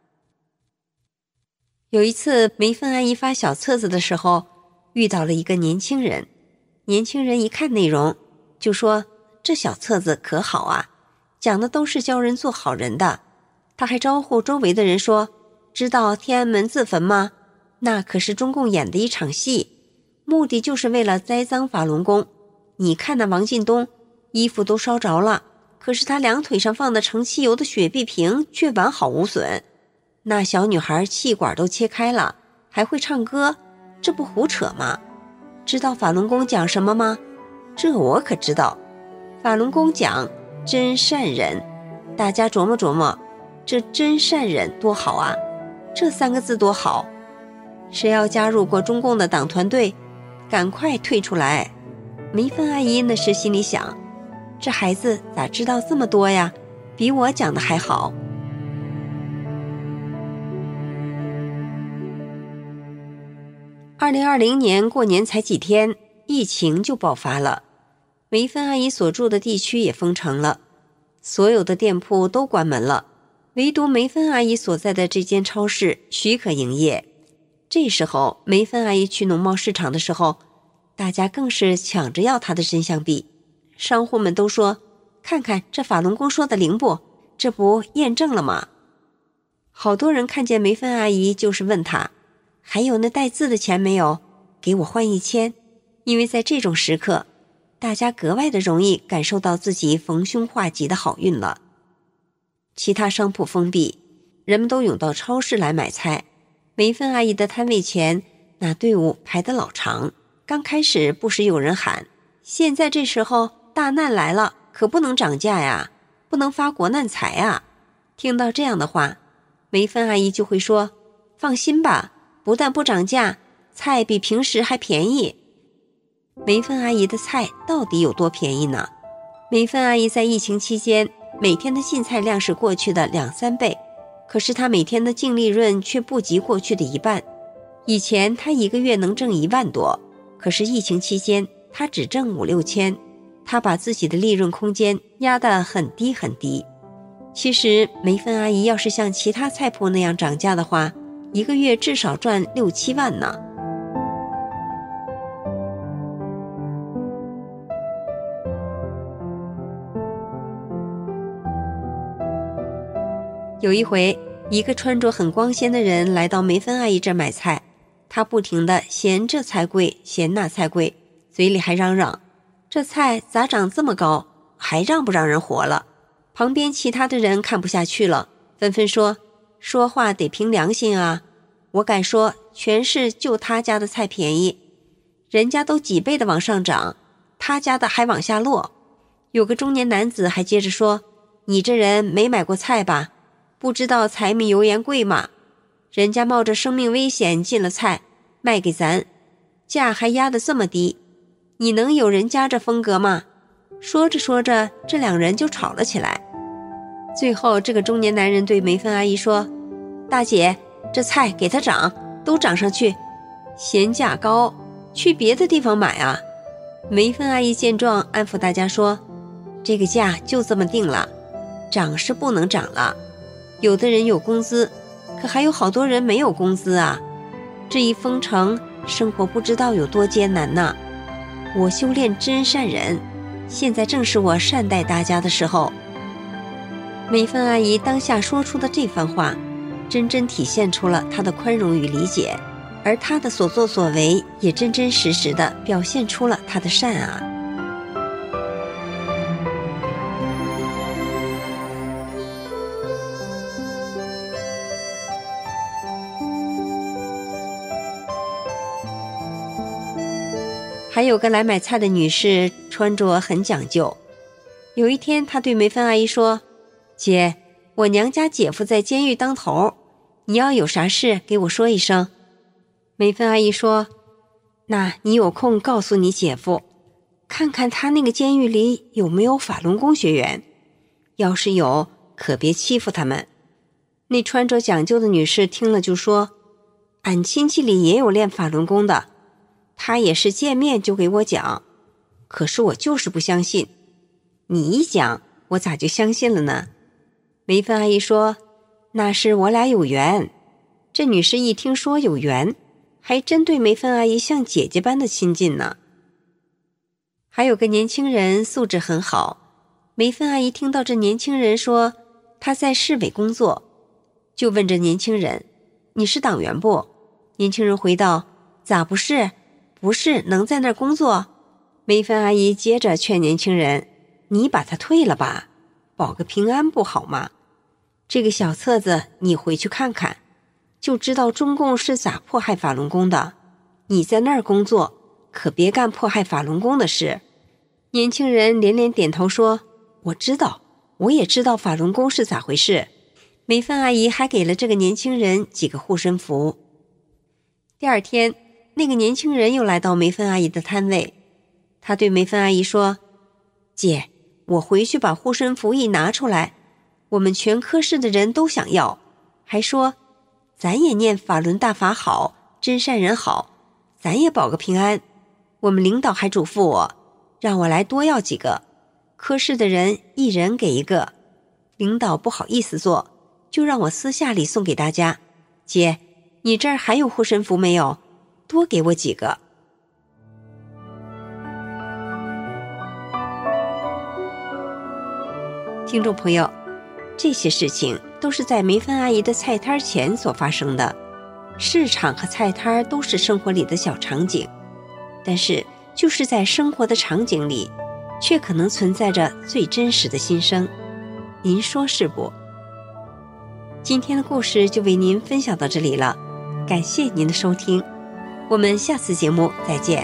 有一次梅芬阿姨发小册子的时候，遇到了一个年轻人，年轻人一看内容就说：这小册子可好啊，讲的都是教人做好人的。他还招呼周围的人说：知道天安门自焚吗？那可是中共演的一场戏，目的就是为了栽赃法轮功。你看那王进东衣服都烧着了，可是他两腿上放的盛汽油的雪碧瓶却完好无损。那小女孩气管都切开了，还会唱歌，这不胡扯吗？知道法轮功讲什么吗？这我可知道，法轮功讲真善忍。大家琢磨琢磨，这真善忍多好啊，这3个字多好。谁要加入过中共的党团队，赶快退出来。梅芬阿姨那时心里想，这孩子咋知道这么多呀，比我讲的还好。2020年过年才几天，疫情就爆发了，梅芬阿姨所住的地区也封城了，所有的店铺都关门了，唯独梅芬阿姨所在的这间超市许可营业。这时候梅芬阿姨去农贸市场的时候，大家更是抢着要她的真相币。商户们都说：看看这法轮功说的灵不，这不验证了吗？好多人看见梅芬阿姨就是问她：还有那带字的钱没有？给我换1000。因为在这种时刻，大家格外的容易感受到自己逢凶化吉的好运了。其他商铺封闭，人们都涌到超市来买菜。梅芬阿姨的摊位前，那队伍排得老长。刚开始不时有人喊：现在这时候大难来了，可不能涨价呀，不能发国难财啊。听到这样的话，梅芬阿姨就会说：放心吧，不但不涨价，菜比平时还便宜。梅芬阿姨的菜到底有多便宜呢？梅芬阿姨在疫情期间，每天的进菜量是过去的2-3倍，可是她每天的净利润却不及过去的一半。以前她一个月能挣1万多，可是疫情期间她只挣5-6千，她把自己的利润空间压得很低很低。其实梅芬阿姨要是像其他菜铺那样涨价的话，一个月至少赚6-7万呢。有一回，一个穿着很光鲜的人来到梅芬阿姨这儿买菜，他不停地嫌这菜贵，嫌那菜贵，嘴里还嚷嚷：这菜咋涨这么高，还让不让人活了？旁边其他的人看不下去了，纷纷说：说话得凭良心啊，我敢说全是就他家的菜便宜，人家都几倍的往上涨，他家的还往下落。 有个中年男子还接着说，你这人没买过菜吧？不知道柴米油盐贵吗？人家冒着生命危险进了菜，卖给咱，价还压得这么低，你能有人家这风格吗？说着说着，这两人就吵了起来。最后这个中年男人对梅芬阿姨说，大姐，这菜给他涨，都涨上去，嫌价高，去别的地方买啊。梅芬阿姨见状安抚大家说，这个价就这么定了，涨是不能涨了，有的人有工资，可还有好多人没有工资啊，这一封城，生活不知道有多艰难呢。我修炼真善忍，现在正是我善待大家的时候。梅芬阿姨当下说出的这番话，真真体现出了她的宽容与理解，而她的所作所为也真真实实地表现出了她的善啊。还有个来买菜的女士，穿着很讲究。有一天她对梅芬阿姨说，姐，我娘家姐夫在监狱当头，你要有啥事给我说一声。梅芬阿姨说，那你有空告诉你姐夫，看看他那个监狱里有没有法轮功学员，要是有，可别欺负他们。那穿着讲究的女士听了就说，俺亲戚里也有练法轮功的，他也是见面就给我讲，可是我就是不相信，你一讲我咋就相信了呢？梅芬阿姨说，那是我俩有缘。这女士一听说有缘，还真对梅芬阿姨像姐姐般的亲近呢。还有个年轻人素质很好，梅芬阿姨听到这年轻人说他在市委工作，就问这年轻人，你是党员不？年轻人回道，咋不是？不是能在那儿工作？梅芬阿姨接着劝年轻人，你把他退了吧，保个平安不好吗？这个小册子你回去看看，就知道中共是咋迫害法轮功的。你在那儿工作，可别干迫害法轮功的事。年轻人连连点头说，我知道，我也知道法轮功是咋回事。梅芬阿姨还给了这个年轻人几个护身符。第二天，那个年轻人又来到梅芬阿姨的摊位，他对梅芬阿姨说，姐，我回去把护身符一拿出来，我们全科室的人都想要，还说咱也念法轮大法好，真善人好，咱也保个平安。我们领导还嘱咐我，让我来多要几个，科室的人一人给一个。领导不好意思做，就让我私下里送给大家。姐，你这儿还有护身符没有？多给我几个。听众朋友，这些事情都是在梅芬阿姨的菜摊前所发生的。市场和菜摊都是生活里的小场景，但是就是在生活的场景里，却可能存在着最真实的心声。您说是不？今天的故事就为您分享到这里了，感谢您的收听，我们下次节目再见。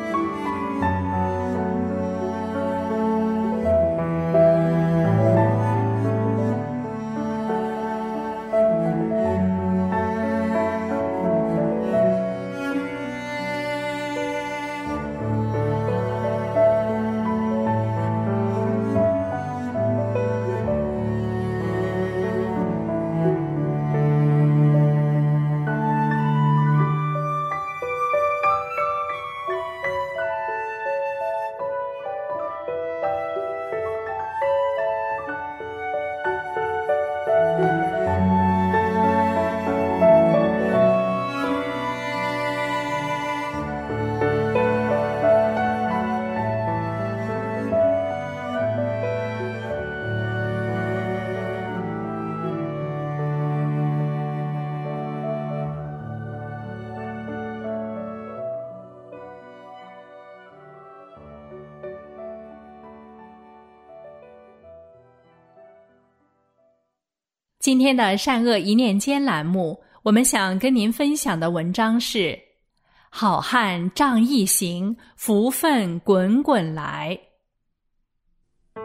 今天的善恶一念间栏目，我们想跟您分享的文章是好汉仗义行，福分滚滚来。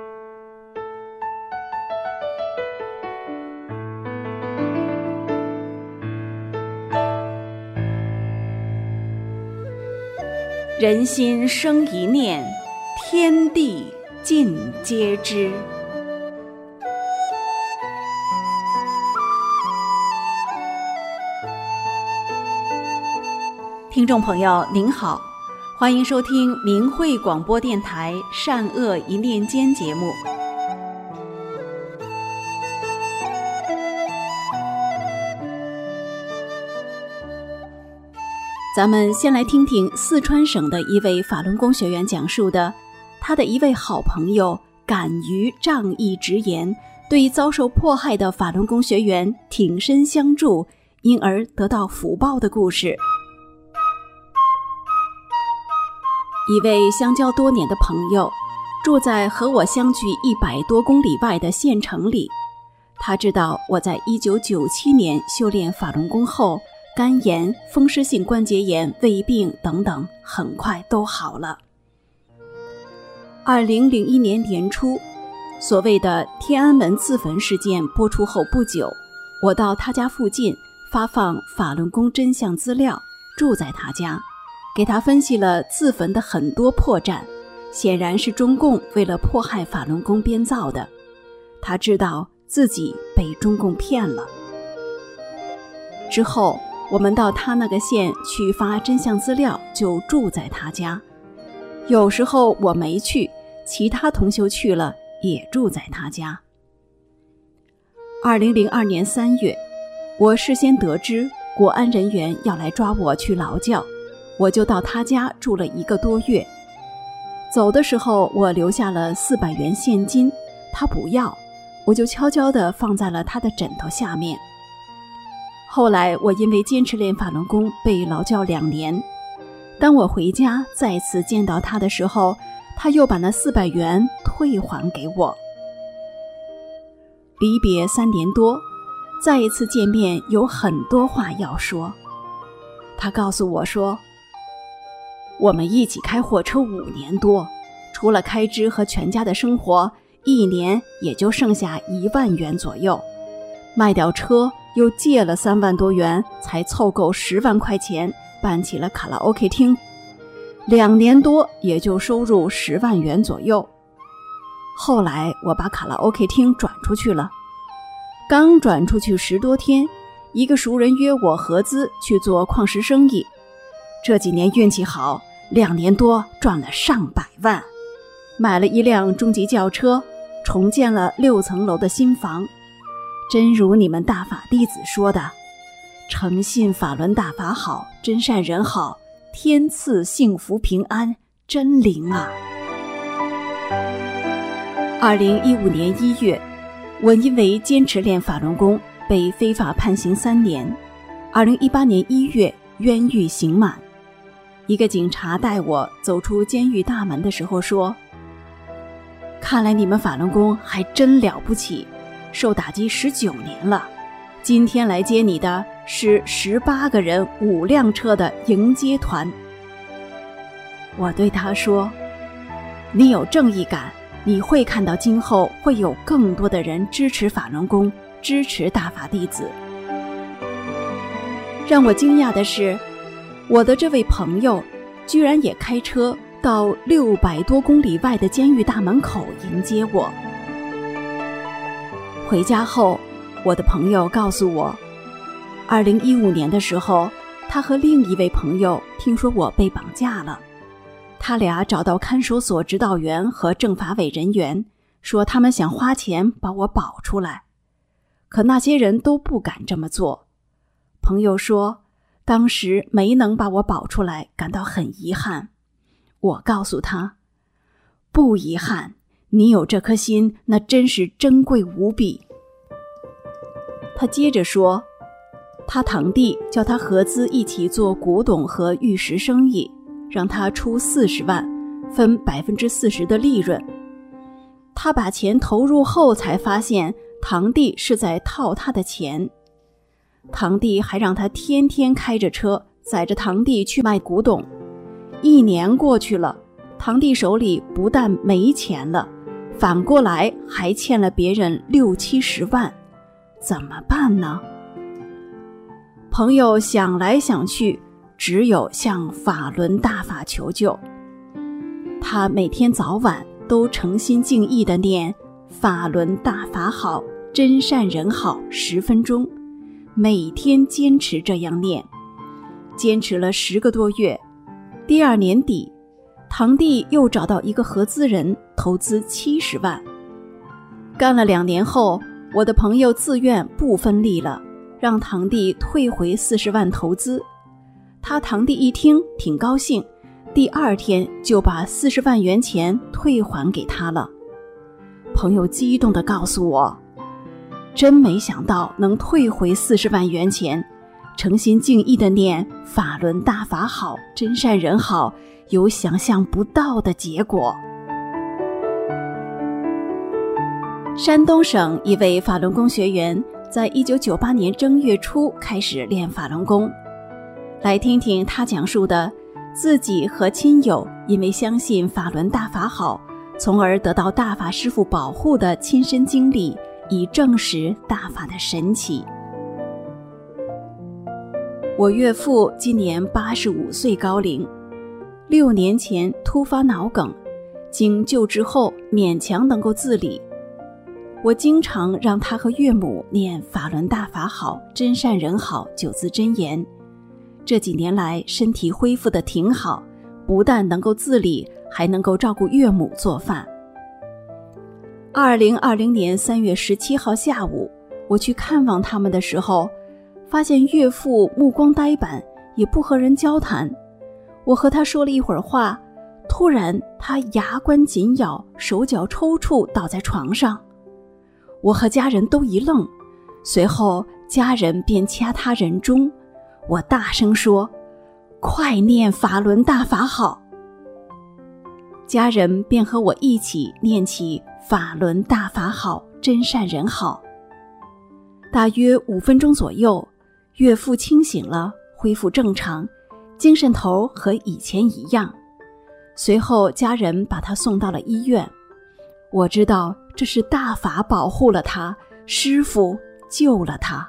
人心生一念，天地尽皆知。听众朋友您好，欢迎收听明慧广播电台善恶一念间节目。咱们先来听听四川省的一位法轮功学员讲述的，他的一位好朋友敢于仗义直言，对遭受迫害的法轮功学员挺身相助，因而得到福报的故事。一位相交多年的朋友，住在和我相距100多公里外的县城里。他知道我在1997年修炼法轮功后，肝炎、风湿性关节炎、胃病等等很快都好了。2001年年初，所谓的天安门自焚事件播出后不久，我到他家附近发放法轮功真相资料，住在他家，给他分析了自焚的很多破绽，显然是中共为了迫害法轮功编造的。他知道自己被中共骗了。之后我们到他那个县去发真相资料，就住在他家。有时候我没去，其他同修去了，也住在他家。2002年3月，我事先得知国安人员要来抓我去劳教，我就到他家住了1个多月。走的时候，我留下了400元现金，他不要，我就悄悄地放在了他的枕头下面。后来我因为坚持练法轮功被劳教2年，当我回家再次见到他的时候，他又把那400元退还给我。离别3年多，再一次见面有很多话要说。他告诉我说，我们一起开货车5年多，除了开支和全家的生活，1年也就剩下1万元左右，卖掉车又借了3万多元，才凑够10万块钱办起了卡拉 OK 厅，2年多也就收入10万元左右。后来我把卡拉 OK 厅转出去了，刚转出去10多天，一个熟人约我合资去做矿石生意。这几年运气好，2年多赚了上百万，买了一辆中级轿车，重建了6层楼的新房。真如你们大法弟子说的，诚信法轮大法好，真善人好，天赐幸福平安，真灵啊。2015年1月，我因为坚持练法轮功被非法判刑3年。2018年1月冤狱刑满，一个警察带我走出监狱大门的时候说，看来你们法轮功还真了不起，受打击19年了，今天来接你的是18个人5辆车的迎接团。我对他说，你有正义感，你会看到今后会有更多的人支持法轮功，支持大法弟子。让我惊讶的是，我的这位朋友居然也开车到600多公里外的监狱大门口迎接我。回家后，我的朋友告诉我，2015年的时候，他和另一位朋友听说我被绑架了，他俩找到看守所指导员和政法委人员，说他们想花钱把我保出来，可那些人都不敢这么做。朋友说，当时没能把我保出来，感到很遗憾。我告诉他，不遗憾，你有这颗心，那真是珍贵无比。他接着说，他堂弟叫他合资一起做古董和玉石生意，让他出40万，分40%的利润。他把钱投入后才发现堂弟是在套他的钱，堂弟还让他天天开着车载着堂弟去卖古董。1年过去了，堂弟手里不但没钱了，反过来还欠了别人60-70万，怎么办呢？朋友想来想去， 只有向法轮大法求救。他每天早晚都诚心敬意地念法轮大法好，真善人好10分钟，每天坚持这样念，坚持了10个多月。第2年底，堂弟又找到一个合资人投资70万。干了2年后，我的朋友自愿不分利了，让堂弟退回40万投资。他堂弟一听挺高兴，第2天就把40万元钱退还给他了。朋友激动地告诉我，真没想到能退回40万元钱，诚心敬意地念法轮大法好，真善人好，有想象不到的结果。山东省一位法轮功学员在1998年正月初开始练法轮功。来听听他讲述的自己和亲友因为相信法轮大法好，从而得到大法师父保护的亲身经历，以证实大法的神奇。我岳父今年85岁高龄，6年前突发脑梗，经救治后勉强能够自理。我经常让他和岳母念法轮大法好，真善人好9字真言。这几年来身体恢复得挺好，不但能够自理，还能够照顾岳母做饭。2020年3月17号下午，我去看望他们的时候，发现岳父目光呆板，也不和人交谈。我和他说了一会儿话，突然他牙关紧咬，手脚抽搐，倒在床上。我和家人都一愣，随后家人便掐他人中。我大声说，快念法轮大法好。家人便和我一起念起法轮大法好，真善人好。大约5分钟左右，岳父清醒了，恢复正常，精神头和以前一样。随后家人把他送到了医院。我知道这是大法保护了他，师父救了他。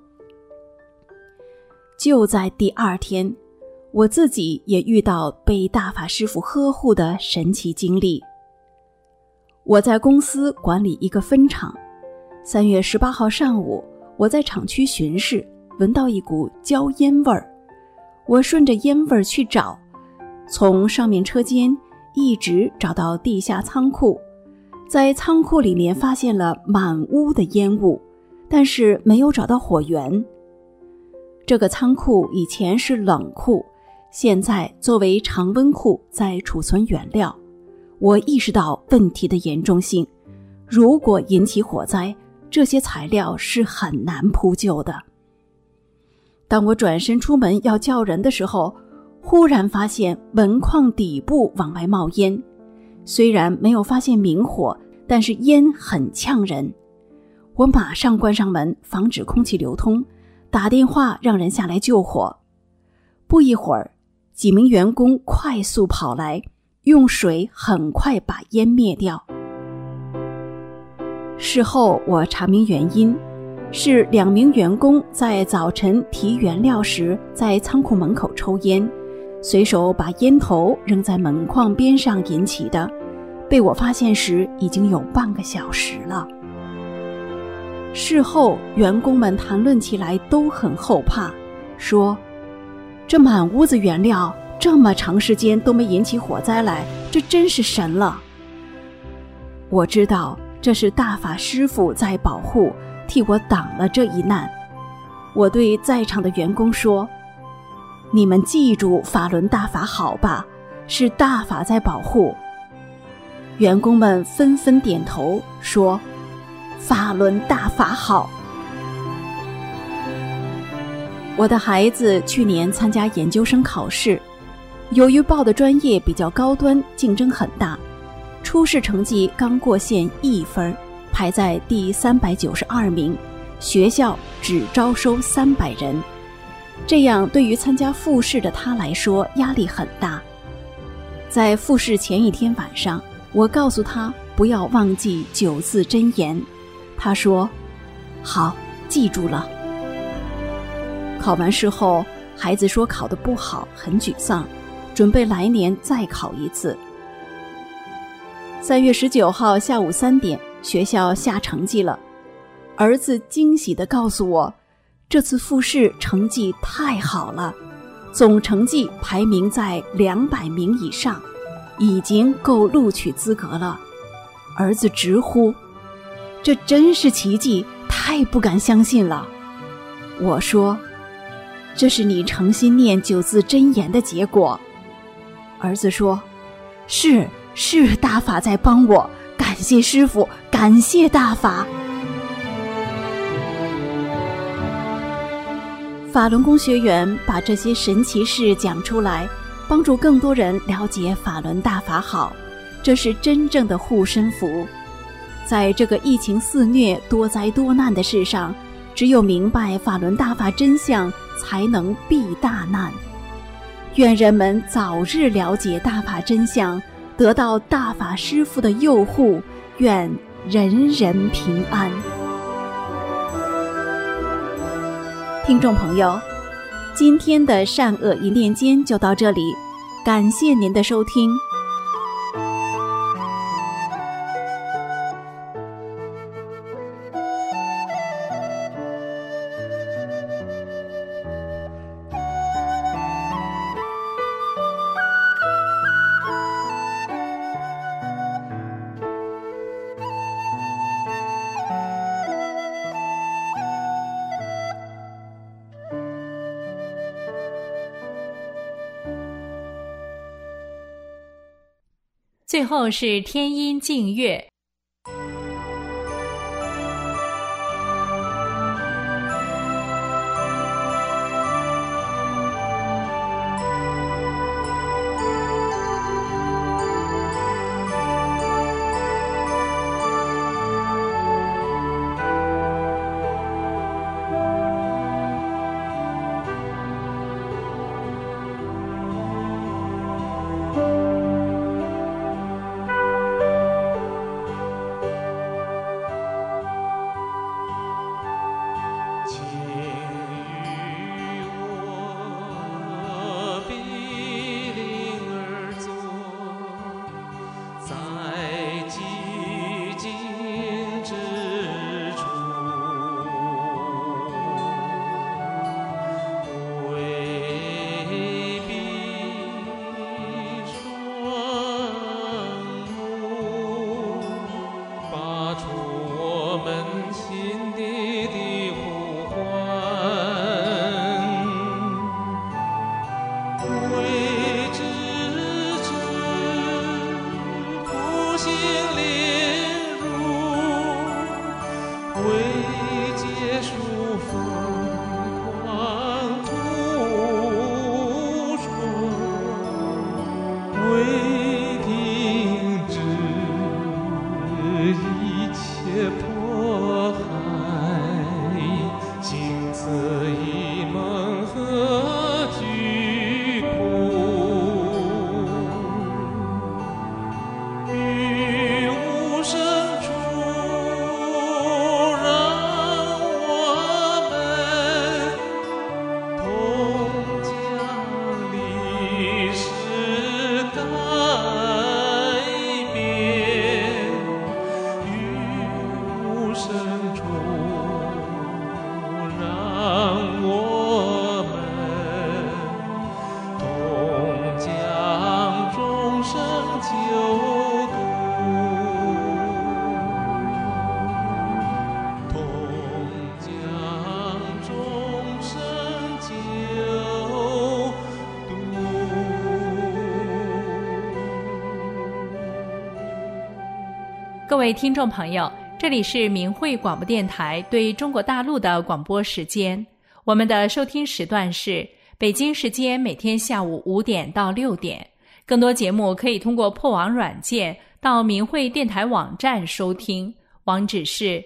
就在第2天，我自己也遇到被大法师父呵护的神奇经历。我在公司管理一个分厂，3月18号上午，我在厂区巡视，闻到一股焦烟味儿。我顺着烟味儿去找，从上面车间一直找到地下仓库。在仓库里面发现了满屋的烟雾，但是没有找到火源。这个仓库以前是冷库，现在作为常温库在储存原料。我意识到问题的严重性，如果引起火灾，这些材料是很难扑救的。当我转身出门要叫人的时候，忽然发现门框底部往外冒烟，虽然没有发现明火，但是烟很呛人。我马上关上门，防止空气流通，打电话让人下来救火。不一会儿，几名员工快速跑来，用水很快把烟灭掉。事后我查明原因，是2名员工在早晨提原料时在仓库门口抽烟，随手把烟头扔在门框边上引起的，被我发现时已经有半个小时了。事后员工们谈论起来都很后怕，说这满屋子原料这么长时间都没引起火灾来，这真是神了。我知道这是大法师父在保护，替我挡了这一难。我对在场的员工说，你们记住法轮大法好吧，是大法在保护。员工们纷纷点头说，法轮大法好。我的孩子去年参加研究生考试，由于报的专业比较高端，竞争很大，初试成绩刚过线1分，排在第392名，学校只招收300人。这样对于参加复试的他来说压力很大。在复试前1天晚上，我告诉他不要忘记9字真言，他说好，记住了。考完试后， 孩子说考得不好，很沮丧，准备来年再考一次。3月19号下午3点，学校下成绩了。儿子惊喜地告诉我，这次复试成绩太好了，总成绩排名在200名以上，已经够录取资格了。儿子直呼，这真是奇迹，太不敢相信了。我说，这是你诚心念9字真言的结果。儿子说，是大法在帮我，感谢师父，感谢大法。法轮功学员把这些神奇事讲出来，帮助更多人了解法轮大法好，这是真正的护身符。在这个疫情肆虐、多灾多难的世上，只有明白法轮大法真相，才能避大难。愿人们早日了解大法真相，得到大法师父的佑护，愿人人平安。听众朋友，今天的善恶一念间就到这里，感谢您的收听。 最后是天音净月。各位听众朋友，这里是明慧广播电台对中国大陆的广播时间。我们的收听时段是北京时间每天下午5点到6点。更多节目可以通过破网软件到明慧电台网站收听，网址是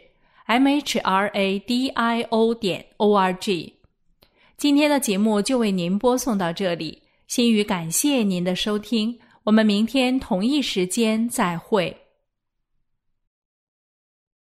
mhradio.org。 今天的节目就为您播送到这里，心语感谢您的收听，我们明天同一时间再会。